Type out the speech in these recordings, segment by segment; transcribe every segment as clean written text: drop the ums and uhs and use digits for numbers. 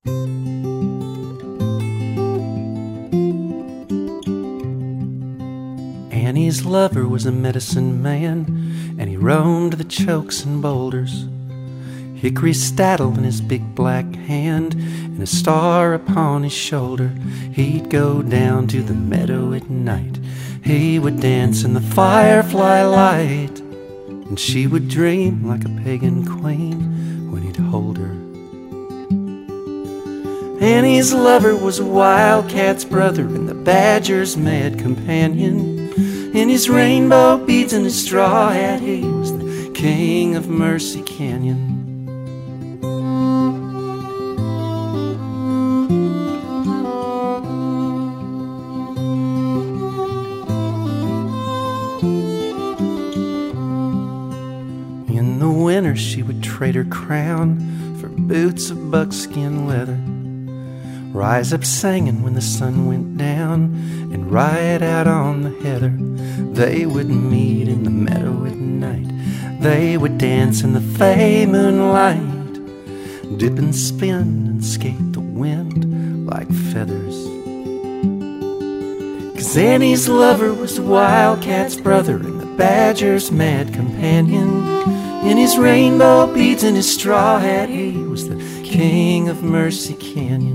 Annie's lover was a medicine man, and he roamed the chokes and boulders, hickory saddle in his big black hand, and a star upon his shoulder. He'd go down to the meadow at night. He would dance in the firefly light, and she would dream like a pagan queen when he'd hold her. Annie's lover was a wildcat's brother and the badger's mad companion. In his rainbow beads and his straw hat, he was the king of Mercy Canyon. In the winter she would trade her crown for boots of buckskin leather, rise up singing when the sun went down, and ride out on the heather. They would meet in the meadow at night. They would dance in the fey moonlight, dip and spin and skate the wind like feathers. 'Cause Annie's lover was the wildcat's brother and the badger's mad companion. In his rainbow beads and his straw hat, he was the king of Mercy Canyon.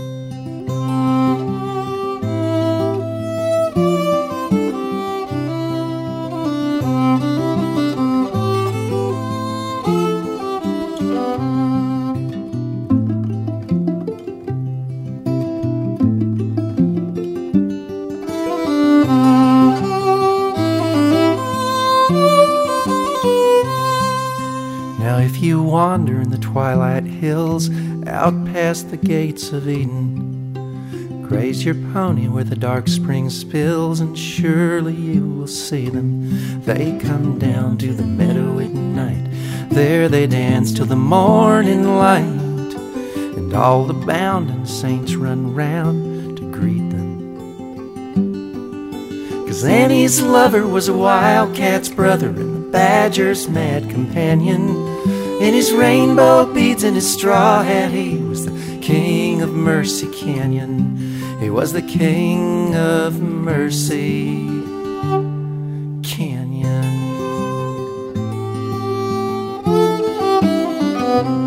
Now if you wander in the twilight hills, out past the gates of Eden, graze your pony where the dark spring spills, and surely you will see them. They come down to the meadow at night. There they dance till the morning light, and all the bounden saints run round to greet them. 'Cause Annie's lover was a wildcat's brother and the badger's mad companion. In his rainbow beads and his straw hat, he was the king of Mercy Canyon. He was the king of Mercy Canyon.